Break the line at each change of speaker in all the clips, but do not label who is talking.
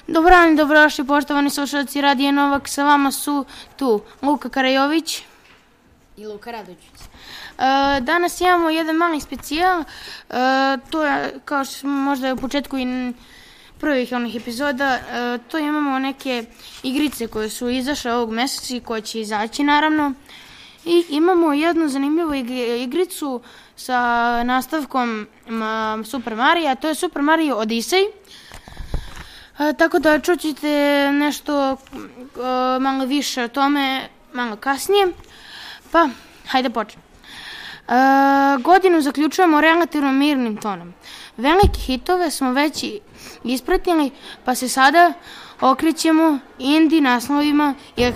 Dobar dan i dobrodošli poštovani slušalci Radija Novak, sa vama su tu Luka Karajović
i Luka Radović.
Danas imamo jedan mali specijal, to je kao što smo možda u početku i prvih onih epizoda, to imamo neke igrice koje su izašle ovog meseca i koje će izaći naravno. I imamo jednu zanimljivu igricu sa nastavkom Super Marija, to je Super Mario Odyssey. Tako da čućete nešto malo više o tome malo kasnije. Pa, hajde počnemo. Godinu zaključujemo relativno mirnim tonom. Velike hitove smo već ispratili, pa se sada okrećemo indie naslovima i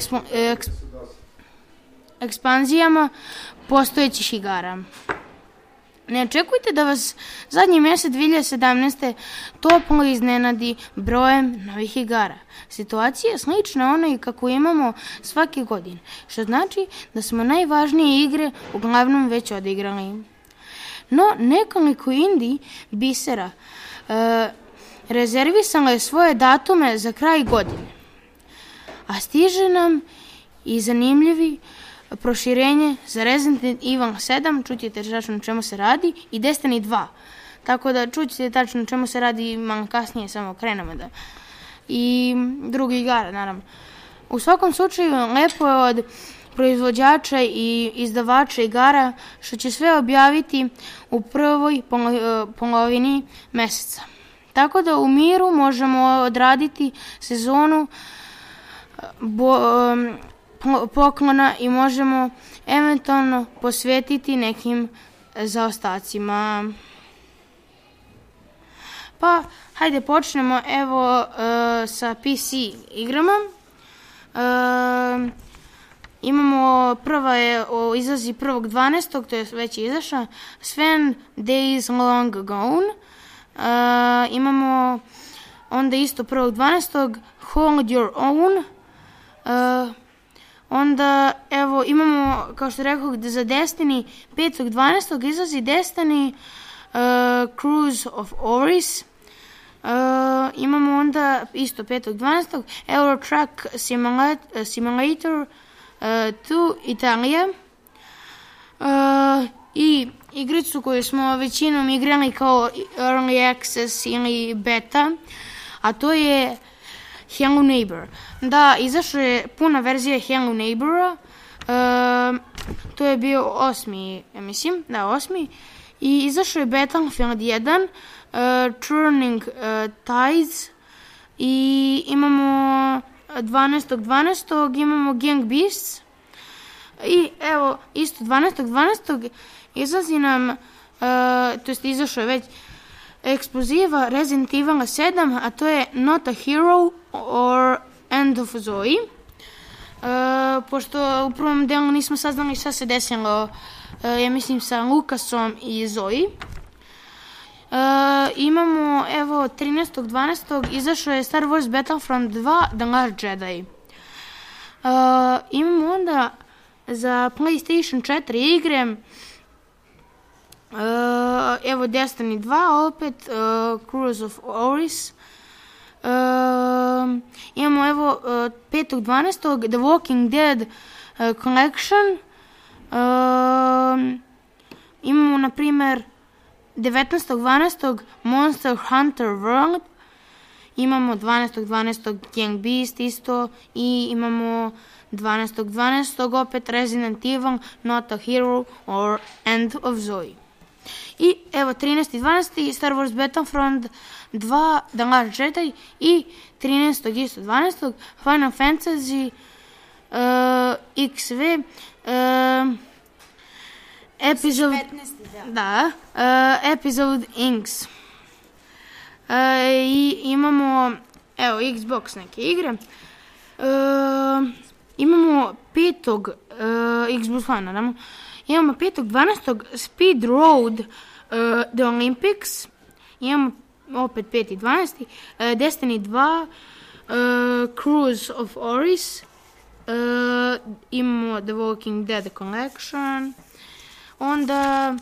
ekspanzijama postojećih igara. Ne očekujte da vas zadnji mesec 2017. toplo iznenadi brojem novih igara. Situacija je slična onoj kako imamo svake godine, što znači da smo najvažnije igre uglavnom već odigrali. No, nekoliko indie bisera rezervisalo je svoje datume za kraj godine, a stiže nam i zanimljivi proširenje za Resident Evil 7, čućete tačno na čemu se radi, i Destiny 2. Tako da čućete tačno na čemu se radi malo kasnije, samo krenemo da. I drugi igara, naravno. U svakom slučaju, lepo je od proizvođača i izdavača igara što će sve objaviti u prvoj polovini meseca. Tako da u miru možemo odraditi sezonu poklona i možemo eventualno posvetiti nekim zaostacima. Pa, hajde počnemo evo sa PC igrama. Imamo, prva je izlazi 1.12. to je već izašla, Sven Days Long Gone. Imamo onda isto 1.12. Hold Your Own. Onda, evo, imamo, kao što rekao, za Destiny 5.12. izlazi Destiny Cruise of Oris. Imamo onda isto 5.12. Euro Truck Simulator 2 Italija. I igricu koju smo većinom igrali kao Early Access ili Beta, a to je Hello Neighbor. Da, izašla je puna verzija Hello Neighbora, to je bio 8. ja mislim, da 8. I izašao je Battlefield 1, Turning Tides, i imamo 12.12. imamo Gang Beasts, i evo isto 12.12. izlazi nam, to jest izašao je već ekskluziva Resident Evil 7, a to je Not a Hero or End of Zoe. Pošto u prvom delu nismo saznali šta se desilo, ja mislim, sa Lukasom i Zoe. Imamo, evo, 13.12. izašao je Star Wars Battlefront 2 The Last Jedi. Imamo onda za PlayStation 4 igre, evo Destiny 2 opet, Cruise of Oris. Imamo evo 5.12. The Walking Dead Collection. Imamo na primer 19.12. Monster Hunter World. Imamo 12.12. Gang Beast isto, i imamo 12.12. opet Resident Evil Not a Hero or End of Zoe. I evo 13.12. Star Wars Battlefront 2 The Last Jedi, i 13.12. Final Fantasy XV Episode 15, Episode Inks. I imamo evo Xbox neke igre. Imamo 5. Xbox One, naravno. Imamo 5.12. Speed Road The Olympics. Imamo opet 5.12. Destiny 2 Cruise of Oris. Imamo The Walking Dead Collection. Onda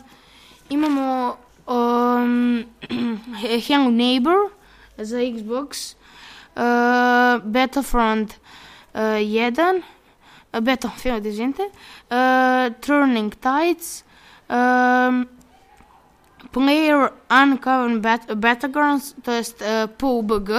imamo Hello Neighbor za Xbox. Battlefront 1, Battlefield, izvinite, Turning Tides, Player Unknown Battlegrounds, to jest PUBG,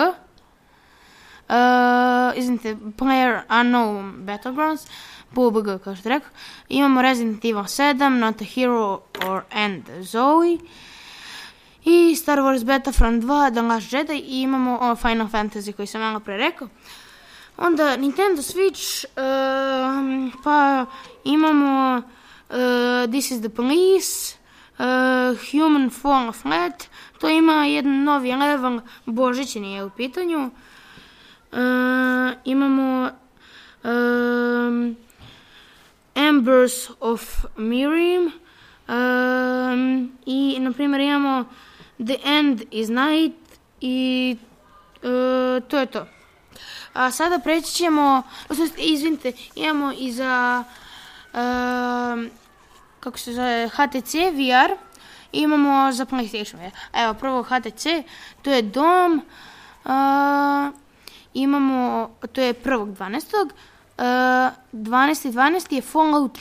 izvinite, Player Unknown Battlegrounds, PUBG, kao što rekao. Imamo Resident Evil 7, Not a Hero or End Zoe, i Star Wars Battlefront 2, The Last Jedi, i imamo Final Fantasy koji sam malo pre rekao. Onda Nintendo Switch, pa imamo This is the Police, Human Fall Flat, to ima jedan novi level, božićni je u pitanju. Imamo Embers of Miriam, i na primjer imamo The End is Night, i to je to. A sada preći ćemo, izvinite, imamo i za kako se zove, HTC VR, imamo za PlayStation VR. Evo, prvo HTC, to je Dom, imamo, to je 1.12. 12.12. je Fallout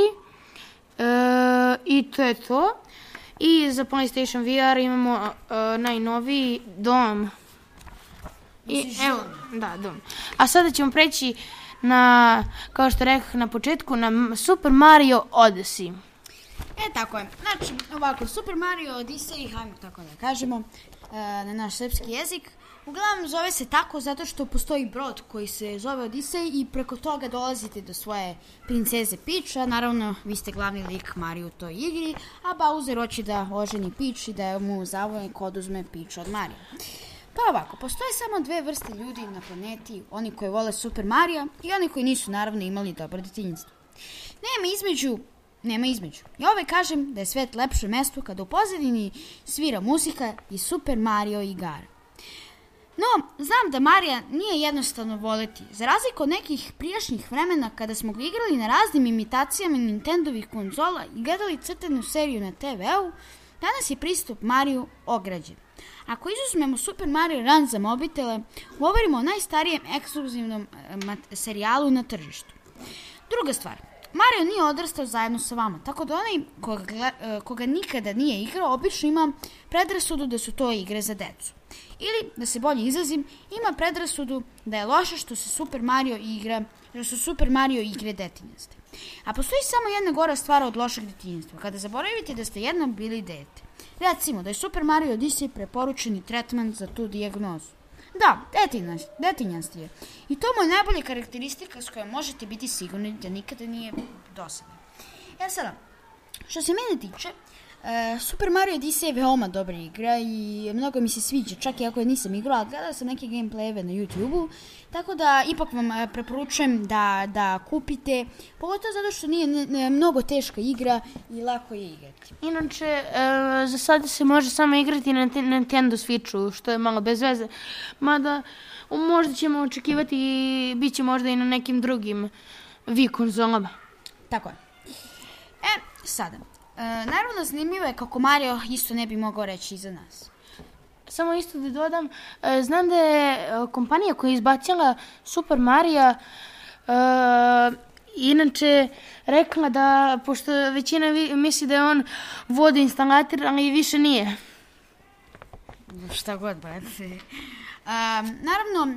4, i to je to. I za PlayStation VR imamo najnoviji Dom. I evo, da, Dom. A sada ćemo preći na, kao što rekao na početku, na Super Mario Odyssey.
Tako je. Znači, ovako, Super Mario Odyssey, hajmo tako da kažemo, na naš srpski jezik, uglavnom zove se tako zato što postoji brod koji se zove Odyssey i preko toga dolazite do svoje princeze Peach, a naravno vi ste glavni lik Mario u toj igri, a Bowser hoće da oženi Peach i da mu zavoje kod uzme Peach od Mario. Pa ovako, postoje samo dve vrste ljudi na planeti, oni koji vole Super Mario i oni koji nisu naravno imali dobro detinjstvo. Nema između. Ja uvek kažem da je svet lepše mesto kada u pozadini svira muzika i Super Mario igara. No, znam da Marija nije jednostavno voleti. Za razliku od nekih prijašnjih vremena kada smo ga igrali na raznim imitacijama Nintendovih konzola i gledali crtanu seriju na TV-u, danas je pristup Mariju ograđen. Ako izuzmemo Super Mario Run za mobitele, govorimo o najstarijem ekskluzivnom serijalu na tržištu. Druga stvar, Mario nije odrastao zajedno sa vama, tako da onaj koga nikada nije igrao obično ima predrasudu da su to igre za decu. Ili, da se bolje izrazim, ima predrasudu da je loše što su Super Mario igre detinjaste. A postoji samo jedna gora stvar od lošeg detinjstva, kada zaboravite da ste jednom bili dete. Recimo da je Super Mario Odyssey preporučeni tretman za tu dijagnozu. Da, detinjast je. I to mu je najbolja karakteristika s kojom možete biti sigurni da nikada nije dosadan. Sada, što se mene tiče, Super Mario Odyssey je veoma dobra igra i mnogo mi se sviđa, čak i ako je nisam igrala, ali gledala sam neke gameplayeve na YouTube-u, tako da ipak vam preporučujem da kupite, pogotovo zato što nije mnogo teška igra i lako je igrati.
Inače, za sada se može samo igrati na Nintendo Switchu, što je malo bez veze, mada možda ćemo očekivati i bit će možda i na nekim drugim Wii konzolama.
Tako je. Sada, naravno zanimljivo je kako Mario isto ne bi mogao reći za nas.
Samo isto da dodam, znam da je kompanija koja je izbacila Super Mario inače rekla da, pošto većina misli da je on vodoinstalater, ali više nije.
Šta god, brate. Naravno,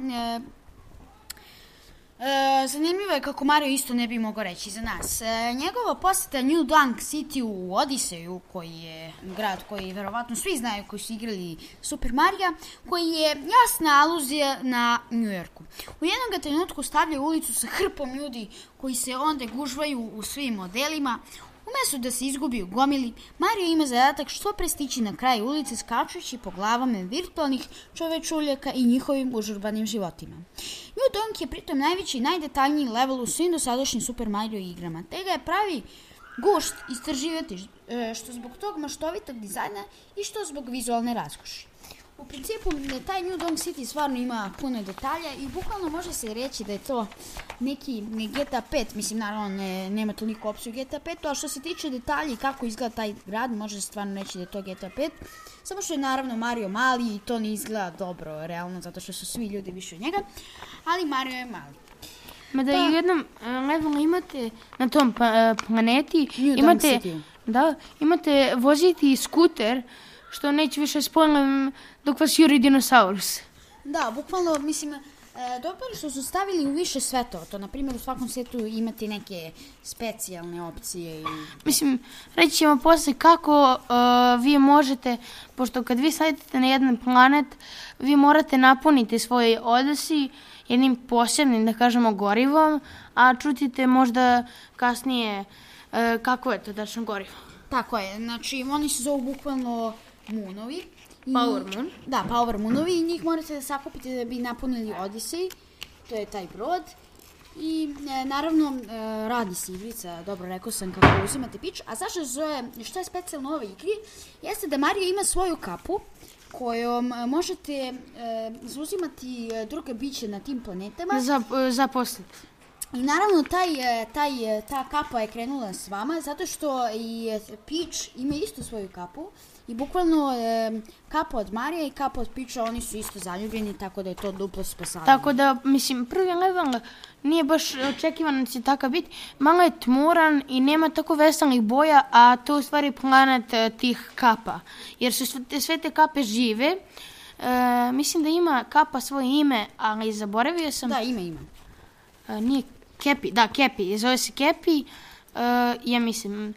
zanimljivo je kako Mario isto ne bi mogao reći za nas. Njegova poseta New Donk City u Odiseju, koji je grad koji verovatno svi znaju koji su igrali Super Mario, koji je jasna aluzija na New Yorku. U jednog trenutku stavljaju ulicu sa hrpom ljudi koji se onda gužvaju u svim modelima. Umesto da se izgubi u gomili, Mario ima zadatak što pre stići na kraj ulice skačući po glavama virtualnih čovečuljaka i njihovim užurbanim životima. New Donk je pritom najveći i najdetaljniji level u svim dosadašnjim Super Mario igrama, te ga je pravi gušt istraživati, što zbog tog maštovitog dizajna i što zbog vizualne raskoši. U principu, taj New Donk City stvarno ima puno detalja i bukvalno može se reći da je to neki GTA 5, mislim naravno nema toliko opciju GTA 5, a što se tiče detalja i kako izgleda taj grad, može se stvarno reći da je to GTA 5, samo što je naravno Mario mali i to ne izgleda dobro, realno, zato što su svi ljudi više od njega, ali Mario je mali.
Mada i u jednom levelu imate na tom planeti, imate voziti skuter, što neće više spojiti dok vas juri dinosaurus.
Da, bukvalno, mislim, dobro što su stavili u više svetova. To, na primjer, u svakom svetu imate neke specijalne opcije.
Mislim, reći ćemo posle kako vi možete, pošto kad vi sadite na jedan planet, vi morate napuniti svoj Odyssey jednim posebnim, da kažemo, gorivom, a čutite možda kasnije kako je to tačno gorivo.
Tako je, znači oni se zovu bukvalno Moonovi.
Power Moon.
Da, Power Moonovi i njih morate da sakupite da bi napunili Odyssey, to je taj brod. I naravno radi se igrica, dobro rekao sam kako uzimate Peach, a zašto se zove, što je specijalno u ovoj igri, jeste da Mario ima svoju kapu kojom možete zauzimati druge biće na tim planetama.
Zaposliti.
I naravno ta kapa je krenula s vama zato što i Peach ima isto svoju kapu i bukvalno kapa od Marija i kapa od Peacha, oni su isto zaljubljeni, tako da je to duplo spasavanje.
Tako da, mislim, prvi level nije baš očekivan da će takav biti. Malo je tmuran i nema tako veselih boja, a to je u stvari planet tih kapa. Jer su sve te kape žive. Mislim da ima kapa svoje ime, ali zaboravio sam.
Da, ima.
Nije Cappy, da, Cappy, zove se Cappy, ja mislim.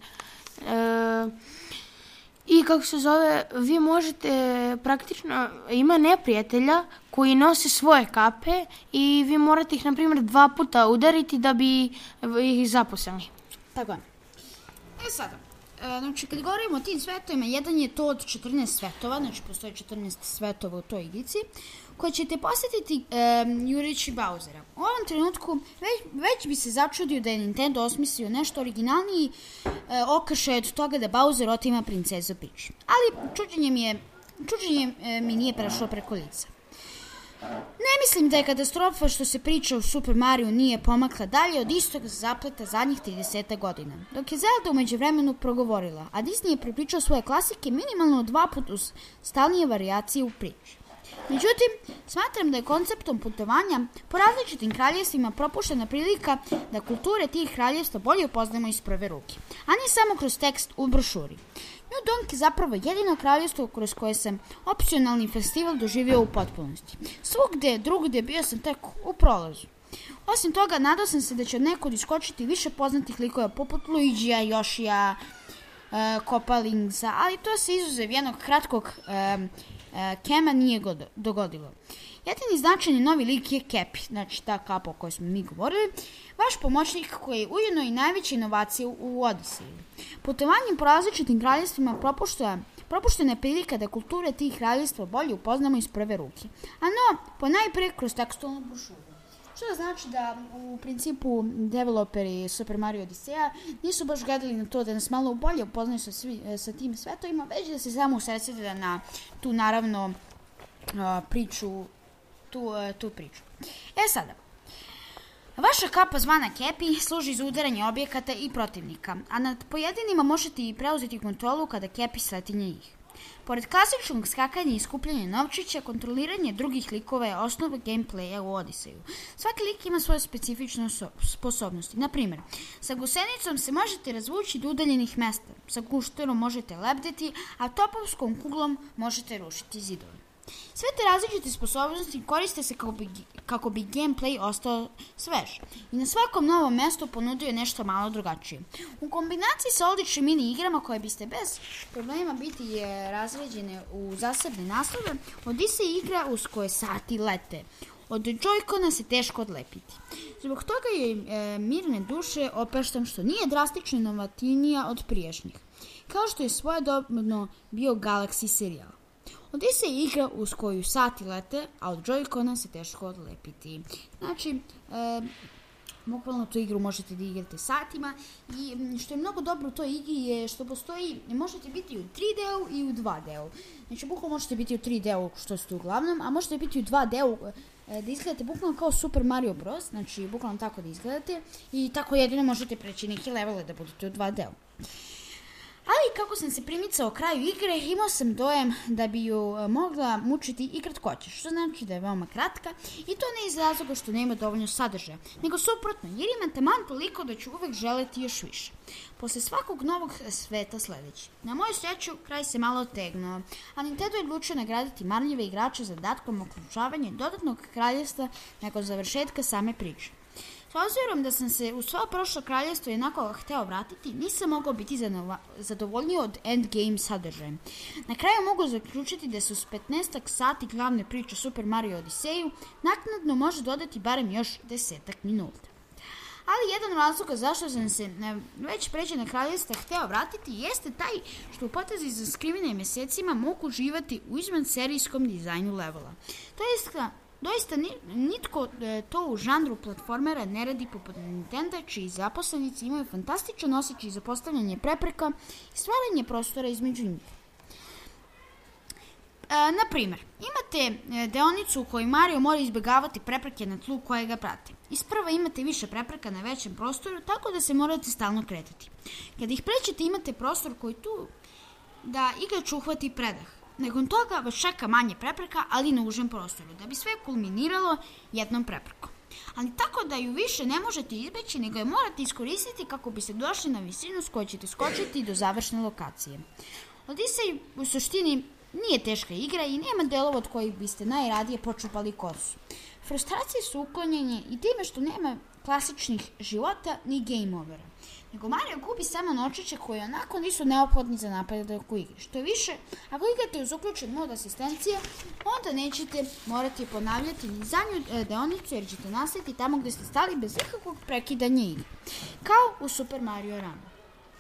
I kako se zove, vi možete praktično, ima neprijatelja koji nose svoje kape i vi morate ih, na primjer, 2 puta udariti da bi ih zaposlili.
Tako je. Sada, znači kad govorimo o tim svetovima, jedan je to od 14 svetova, znači postoje 14 svetova u toj igrici, koje ćete posjetiti jurići Bowsera. U ovom trenutku već bi se začudio da je Nintendo osmislio nešto originalniji okršaj od toga da Bowser otima princezu Peach. Ali čuđenje mi nije prešlo preko lica. Ne mislim da je katastrofa što se priča o Super Mario nije pomakla dalje od istog zapleta zadnjih 30 godina. Dok je Zelda umeđu vremenu progovorila, a Disney je prepričao svoje klasike minimalno 2 puta uz stalnije varijacije u priči. Međutim, smatram da je konceptom putovanja po različitim kraljevstvima propuštena prilika da kulture tih kraljevstva bolje upoznamo iz prve ruke, a ne samo kroz tekst u brošuri. New Donk je zapravo jedino kraljevstvo kroz koje sam opcionalni festival doživio u potpunosti. Svugde drugde bio sam tek u prolazu. Osim toga, nadao sam se da će od nekod iskočiti više poznatih likova poput Luigija, Yoshija, Kopalingsa, ali to se izuzev jednog kratkog Kema nije dogodilo. Jedini značajni novi lik je Cappy, znači ta kapa o kojoj smo mi govorili, vaš pomoćnik koji je ujedno i najveća inovacija u Odyssey. Putovanjem po različitim kraljevstvima propuštena je prilika da kulture tih kraljevstva bolje upoznamo iz prve ruke, a no, ponajprije kroz tekstualnu brošuru. Što znači da u principu developeri Super Mario Odyssey nisu baš gledali na to da nas malo bolje upoznaju sa tim svetovima, već da se samo usredstvede na tu naravno priču. Sada, vaša kapa zvana Cappy služi za udaranje objekata i protivnika, a nad pojedinima možete i preuzeti kontrolu kada Cappy sleti njih. Pored klasičnog skakanja i skupljanja novčića, kontroliranje drugih likova je osnova gameplaya u Odysseyu. Svaki lik ima svoje specifične sposobnosti. Naprimjer, sa gusenicom se možete razvući do udaljenih mesta, sa gušterom možete lebdeti, a topovskom kuglom možete rušiti zidove. Sve te različite sposobnosti koriste se kako bi gameplay ostao svež i na svakom novom mestu ponudio nešto malo drugačije. U kombinaciji sa odličnim mini igrama koje biste bez problema biti razređene u zasebne naslove, Odyssey igra uz koje sati lete. Od Joy-Cona se teško odlepiti. Zbog toga je mirne duše opeštam što nije drastično inovativnija od prijašnjih, kao što je svojedobno bio Galaxy serijal. Odyssey je igra uz koju sati lete, a od Joy-Cona se teško odlepiti. Znači, Bukvalno tu igru možete da igrate satima i što je mnogo dobro u toj igri je što postoji, možete biti u 3D-u i u 2D-u. Znači bukvalno možete biti u 3D-u što ste uglavnom, a možete biti u 2D-u da izgledate bukvalno kao Super Mario Bros. Znači bukvalno tako da izgledate i tako jedino možete preći neke levele da budete u 2D-u. Ali kako sam se primicao kraju igre, imao sam dojam da bi ju mogla mučiti i kratkoća, što znači da je veoma kratka i to ne iz razloga što nema dovoljno sadržaja, nego suprotno, jer ima taman toliko da ću uvek želeti još više. Posle svakog novog sveta sledeći. Na moju sreću, kraj se malo otegnuo, a Nintendo je odlučio nagraditi marljive igrače zadatkom uključavanja dodatnog kraljevstva nakon završetka same priče. S obzirom da sam se u svoje prošlo kraljevstvo jednako hteo vratiti, nisam mogao biti zadovoljniji od endgame sadržajem. Na kraju mogu zaključiti da se uz 15 sati glavne priče Super Mario Odiseju naknadno može dodati barem još 10 minuta. Ali jedan razlog zašto sam se već pređe na kraljevstva hteo vratiti jeste taj što u potezi za skrivene mesecima mogu uživati u izvanserijskom dizajnu levela. To je doista nitko to u žanru platformera ne radi poput Nintendo, čiji zaposlenici imaju fantastičan osjećaj za postavljanje prepreka i stvaranje prostora između njih. Naprimer, imate deonicu u kojoj Mario mora izbjegavati prepreke na tlu koje ga prate. Isprva imate više prepreka na većem prostoru, tako da se morate stalno kretati. Kada ih pređete, imate prostor koji tu da igrač uhvati predah. Nakon toga vas čeka manje prepreka, ali na užem prostoru, da bi sve kulminiralo jednom preprekom. Ali tako da ju više ne možete izbeći, nego je morate iskoristiti kako bi se došli na visinu s kojoj ćete skočiti do završne lokacije. Odyssey u suštini nije teška igra i nema delova od kojih biste najradije počupali kosu. Frustracije su uklonjene i time što nema klasičnih života ni game overa. Nego Mario gubi samo novčiće koji onako nisu neophodni za napredak u igri. Što više, ako igrate uz uključen mod asistencije, onda nećete morati ponavljati ni zadnju deonicu jer ćete nastaviti tamo gde ste stali bez ikakvog prekidanja igre. Kao u Super Mario Run.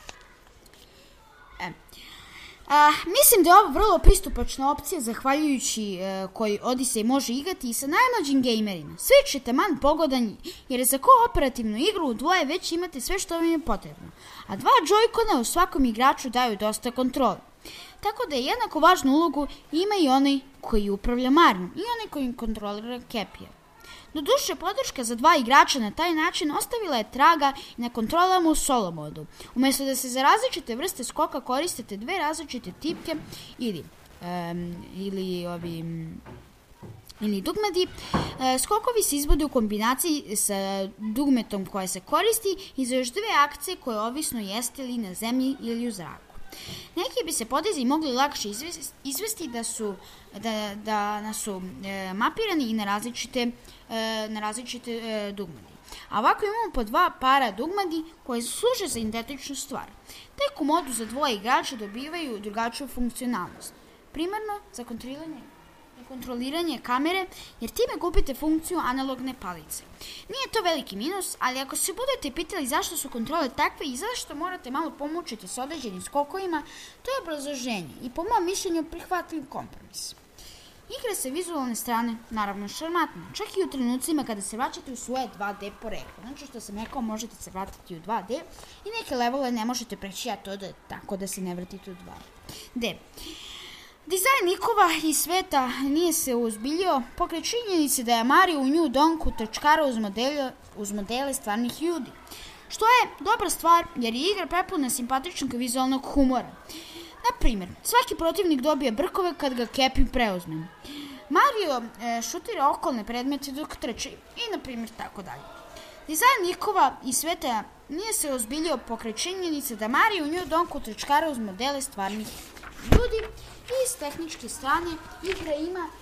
Mislim da je ovo vrlo pristupačna opcija zahvaljujući koji Odyssey može igrati i sa najmlađim gamerima. Switch je taman pogodan jer za kooperativnu igru u dvoje već imate sve što vam je potrebno, a dva Joy-Cona u svakom igraču daju dosta kontrole. Tako da je jednako važnu ulogu ima i onaj koji upravlja Mariom i onaj koji kontrolira Cappyja. Doduše, podrška za dva igrača na taj način ostavila je traga i na kontrolama u solo modu. Umjesto da se za različite vrste skoka koristite dve različite tipke ili dugmedi, skokovi se izvode u kombinaciji sa dugmetom koja se koristi i za još dve akcije koje ovisno jeste li na zemlji ili u zraku. Neki bi se potezi mogli lakše izvesti da su mapirani i na različite dugmedi. A ovako imamo po dva para dugmedi koje služe za identičnu stvar. Tek u modu za dvoje igrača dobivaju drugačiju funkcionalnost. Primarno za kontroliranje kamere, jer time gubite funkciju analogne palice. Nije to veliki minus, ali ako se budete pitali zašto su kontrole takve i zašto morate malo pomučiti s određenim skokovima, to je obrazloženje i po mom mišljenju prihvatljiv kompromis. Igra sa vizualne strane, naravno šarmantno, čak i u trenucima kada se vraćate u svoje 2D poreklo. Znači što sam rekao, možete se vratiti u 2D i neke levele ne možete preći, a to da tako da se ne vratite u 2D. Dizajn likova i sveta nije se uzbiljio pokraj činjenice da je Mario u New Donku točkara uz modele stvarnih ljudi. Što je dobra stvar jer je igra prepuna simpatičnog vizualnog humora. Naprimjer, svaki protivnik dobije brkove kad ga Cappy preuzme. Mario šutira okolne predmete dok trče i naprimjer tako dalje. Dizajn likova i sveta nije se ozbiljio pokraj činjenice da Mario u New Donku točkara uz modele stvarnih ljudi i s tehničke strane igra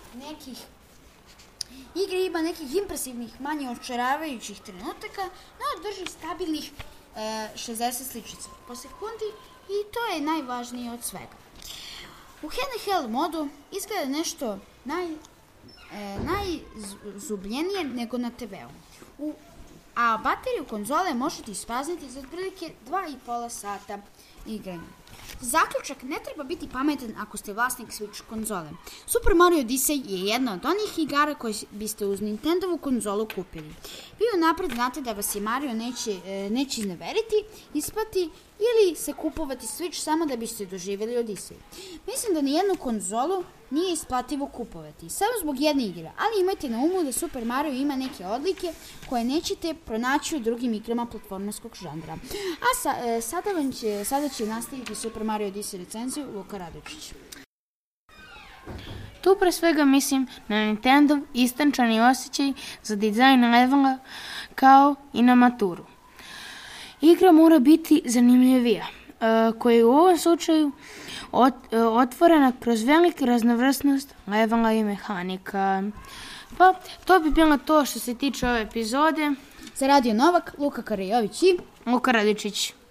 ima nekih impresivnih, manje očaravajućih trenutaka, no drži stabilnih 60 sličica po sekundi i to je najvažnije od svega. U handheld modu izgleda nešto najzubljenije nego na TV-u. a bateriju konzole možete isprazniti za otprilike 2,5 sata igranja. Zaključak, ne treba biti pametan ako ste vlasnik Switch konzole. Super Mario Odyssey je jedna od onih igara koje biste uz Nintendovu konzolu kupili. Vi unapred znate da vas je Mario neće izneveriti, isplati ili se kupovati Switch samo da biste doživjeli Odyssey. Mislim da nijednu konzolu nije isplativo kupovati, samo zbog jedne igre, ali imajte na umu da Super Mario ima neke odlike koje nećete pronaći u drugim igrama platformerskog žanra. A sada će nastaviti Super Mario Odyssey recenziju Luka Radočić.
Tu pre svega mislim na Nintendov istančani osjećaj za dizajn levela kao i na maturu. Igra mora biti zanimljivija, koja je u ovom slučaju otvorena kroz veliku raznovrsnost levela i mehanika. Pa, to bi bilo to što se tiče ove epizode.
Za Radio Novak, Luka Karajović i
Luka Radičić.